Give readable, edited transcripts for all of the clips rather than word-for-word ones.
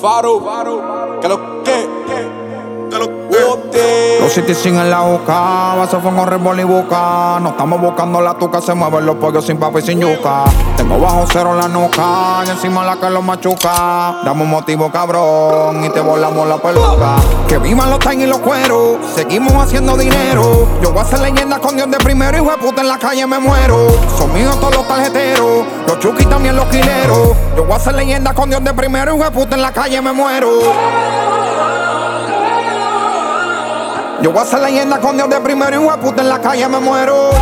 Faro, que lo que Los City sin en la boca, vas a fongo rebol y boca. No estamos buscando la tuca, se mueven los pollos sin papa y sin yuca. Tengo bajo cero en la nuca, y encima la que los machuca. Damos motivo cabrón y te volamos la peluca. Que vivan los time y los cueros, seguimos haciendo dinero. Yo voy a ser leyenda con Dios de primero, hijo de puta en la calle me muero. Son míos todos los tarjeteros, los chuquis también los quileros. Yo voy a ser leyenda con Dios de primero, hijo de puta en la calle me muero. Yo voy a ser leyenda con Dios de primero y puta en la calle me muero.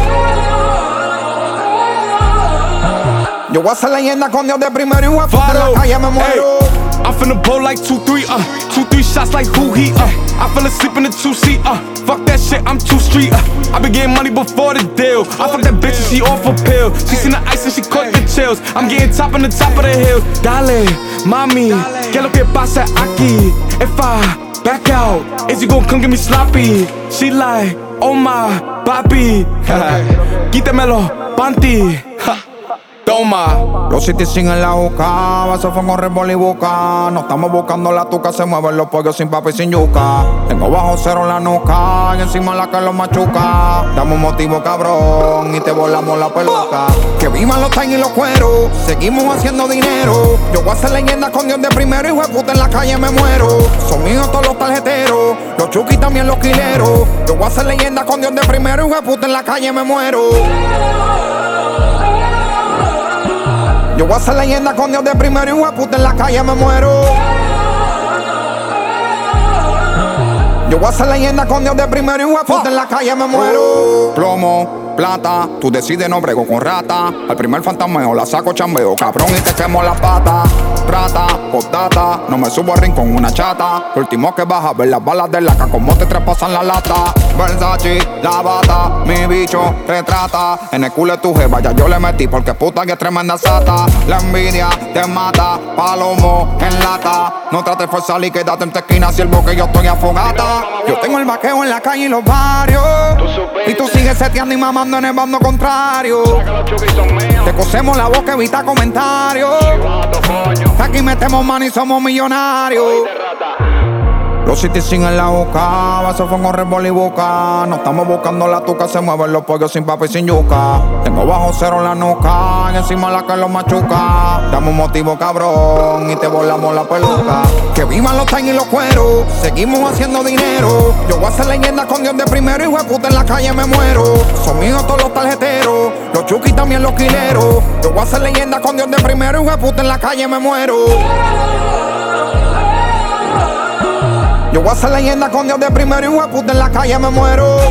Yo voy a ser leyenda con Dios de primero y puta en la calle me muero. I'm finna pull like 2-3, 2-3 shots like who he, I fell asleep in the 2-seat, fuck that shit, I'm too street, I been getting money before the deal, I fuck that bitch and she off a pill, she seen the ice and she caught the chills, I'm getting top on the top of the hill, dale, mami, que lo que pasa aquí, if I back out, is you gon' come get me sloppy, she like, oh my, papi, quítemelo, panty, toma. Los City sin en la boca, vas a fongo rebol y boca. No estamos buscando la tuca, se mueven los pollos sin papa y sin yuca. Tengo bajo cero en la nuca, y encima la que los machuca. Damos un motivo cabrón y te volamos la peluca. Que vivan los time y los cueros, seguimos haciendo dinero. Yo voy a ser leyenda con Dios de primero, hijo de puta en la calle me muero. Son míos todos los tarjeteros, los chuquis también los quileros. Yo voy a ser leyenda con Dios de primero, hijo de puta en la calle me muero. Yo voy a ser leyenda con Dios de primero y puta en la calle me muero. Yo voy a ser leyenda con Dios de primero y puta en la calle me muero. Plomo, plata, tú decides no brego con rata. Al primer fantasmeo la saco chambeo, cabrón y te quemo la pata. Rata, postdata, no me subo al rincón una chata. Lo último que baja ver las balas de laca como te traspasan la lata. Versace, la bata, mi bicho retrata. En el culo de tu jeva ya yo le metí porque puta que tremenda sata. La envidia te mata, palomo en lata. No trates de forzar y quédate en tu esquina si el boque yo estoy afogata. Yo tengo el vaqueo en la calle y los barrios, y tú sigues seteando y mamando en el bando contrario. Te cosemos la boca, evita comentarios. Aquí metemos mano y somos millonarios. Los City sin en la boca, vas a fongo rebol y boca. No estamos buscando la tuca, se mueven los pollos sin papa y sin yuca. Tengo bajo cero en la nuca, y encima la que los machuca. Damos un motivo cabrón y te volamos la peluca. Que vivan los time y los cueros, seguimos haciendo dinero. Yo voy a ser leyenda con Dios de primero, hijo de puta en la calle me muero. Son míos todos los tarjeteros, los chuquis también los quileros. Yo voy a ser leyenda con Dios de primero, hijo de puta en la calle me muero. Yo voy a ser leyenda con Dios de primero y puta en la calle me muero.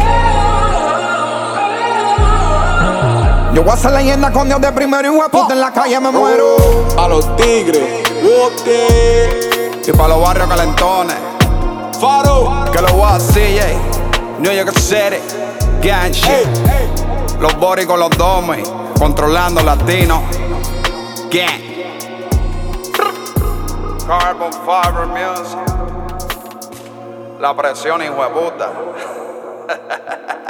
Yo voy a ser leyenda con Dios de primero y puta en la calle me muero. a los tigres, Y pa' los barrios calentones, Faro, que lo voy a CJ, New York City, gang shit. Los boricos, los domes, controlando latinos, gang. Carbon Fiber Music. La presión, hijo de puta.